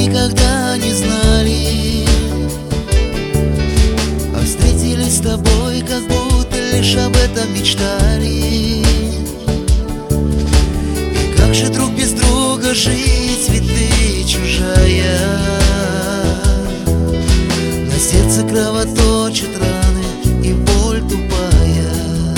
никогда не знали, а встретились с тобой, как будто лишь об этом мечтали. И как же друг без друга жить, ведь ты чужая. На сердце кровоточат раны и боль тупая.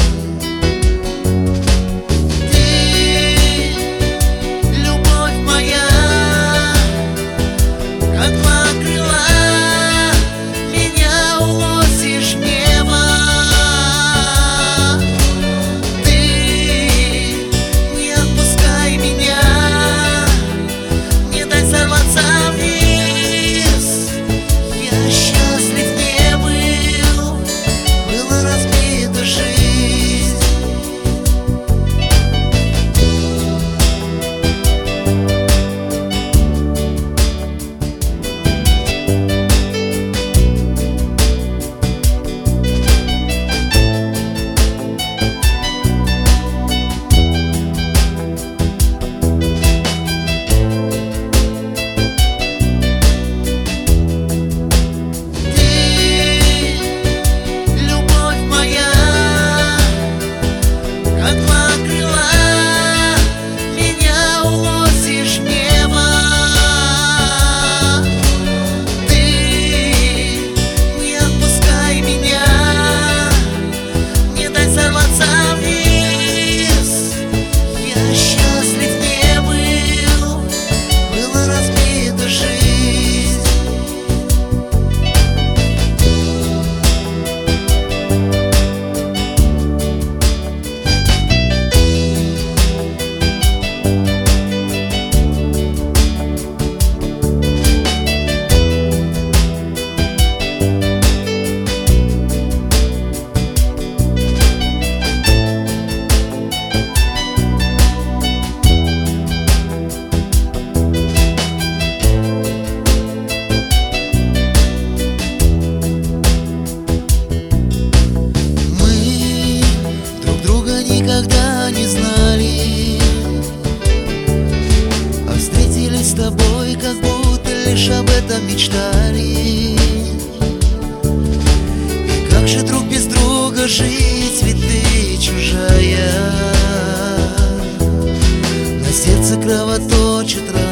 Никогда не знали, а встретились с тобой, как будто лишь об этом мечтали. И как же друг без друга жить, ведь ты чужая. На сердце кровоточат раны.